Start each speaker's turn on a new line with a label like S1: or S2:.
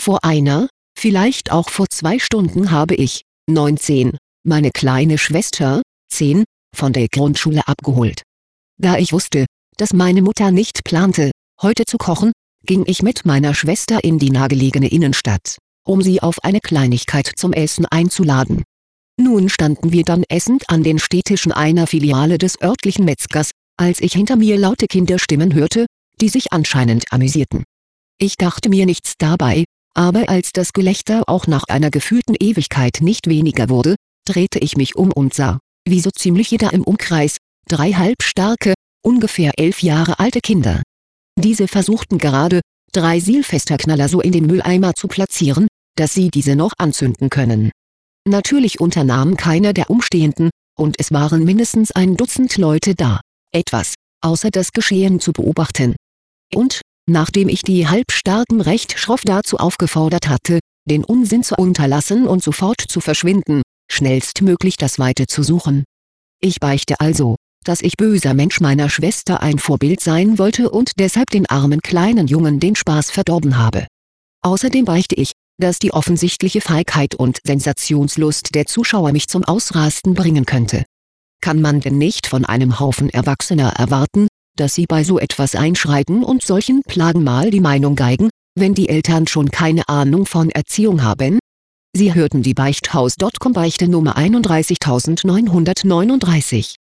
S1: Vor einer, vielleicht auch vor 2 Stunden habe ich, 19, meine kleine Schwester, 10, von der Grundschule abgeholt. Da ich wusste, dass meine Mutter nicht plante, heute zu kochen, ging ich mit meiner Schwester in die nahegelegene Innenstadt, um sie auf eine Kleinigkeit zum Essen einzuladen. Nun standen wir dann essend an den Stehtischen einer Filiale des örtlichen Metzgers, als ich hinter mir laute Kinderstimmen hörte, die sich anscheinend amüsierten. Ich dachte mir nichts dabei, aber als das Gelächter auch nach einer gefühlten Ewigkeit nicht weniger wurde, drehte ich mich um und sah, wie so ziemlich jeder im Umkreis, 3 halbstarke, ungefähr 11 Jahre alte Kinder. Diese versuchten gerade, 3 Silvesterknaller so in den Mülleimer zu platzieren, dass sie diese noch anzünden können. Natürlich unternahm keiner der Umstehenden, und es waren mindestens ein Dutzend Leute da, etwas, außer das Geschehen zu beobachten. Und, nachdem ich die Halbstarken recht schroff dazu aufgefordert hatte, den Unsinn zu unterlassen und sofort zu verschwinden, schnellstmöglich das Weite zu suchen. Ich beichte also, dass ich böser Mensch meiner Schwester ein Vorbild sein wollte und deshalb den armen kleinen Jungen den Spaß verdorben habe. Außerdem beichte ich, dass die offensichtliche Feigheit und Sensationslust der Zuschauer mich zum Ausrasten bringen könnte. Kann man denn nicht von einem Haufen Erwachsener erwarten, dass sie bei so etwas einschreiten und solchen Plagen mal die Meinung geigen, wenn die Eltern schon keine Ahnung von Erziehung haben? Sie hörten die Beichthaus.com Beichte Nummer 31939.